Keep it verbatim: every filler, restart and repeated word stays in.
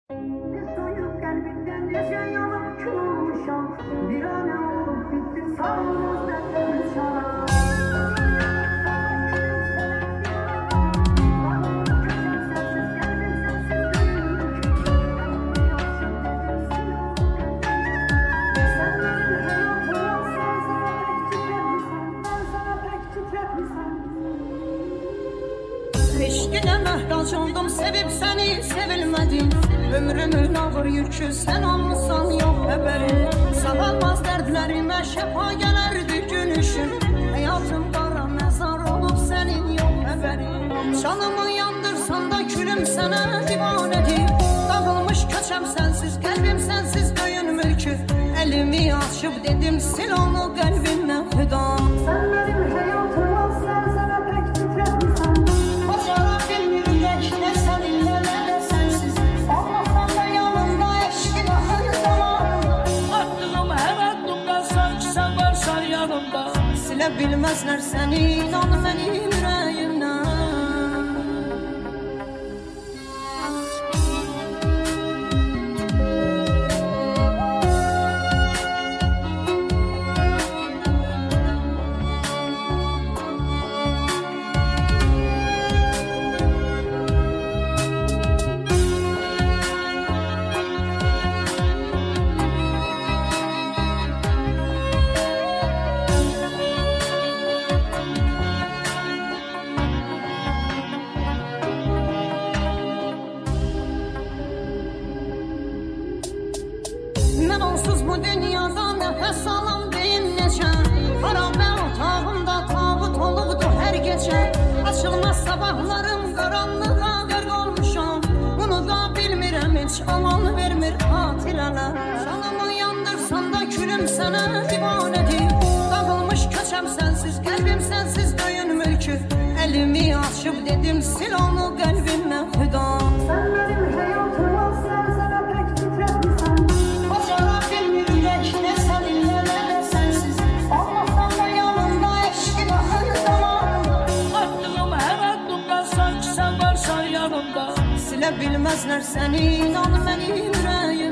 Soyup kalbinden yaşayalım çoğuşan. Bir an olup bittim sağımız dertlerimiz şaran. Eşkine məhtac oldum, sevib səni sevilmədim. Ömrümün ağır yükü sən olmuşsan yox xəbərim. Sağalmaz dərdlərimə şəfa gələrdi günüşün. Həyatım qara məzar olub sənin yox xəbərim. Canımı yandırsan da külüm sənə divanədir. Dağılmış köçəm sənsiz, qəlbim sənsiz döyünmür ki. Əlimi açıb dedim sil onu qəlbimdən xüda. Sən mənim həyatımı sərsənə pək titrətmisən. Silə bilməzlər səni, inan mənim ürəyimdən. Mən onsuz bu dünyada nəfəs alam deyim necə. Xarabə otağımda tabut olubdu hər gecə. Açılmaz sabahlarım qaranlığa qərq olmuşam. Bunu da bilmirəm heç aman vermir xatirələr. Canımı yandırsan da külüm sənə divanədir. Dağılmış köçəm sənsiz, qəlbim sənsiz döyünmür ki. Əlimi açıb dedim sil onu qəlbimdən xüda. Sən mənim həyatımı sərsənə pək titrətmisən. Silə bilməzlər səni, inan mənim ürəyim.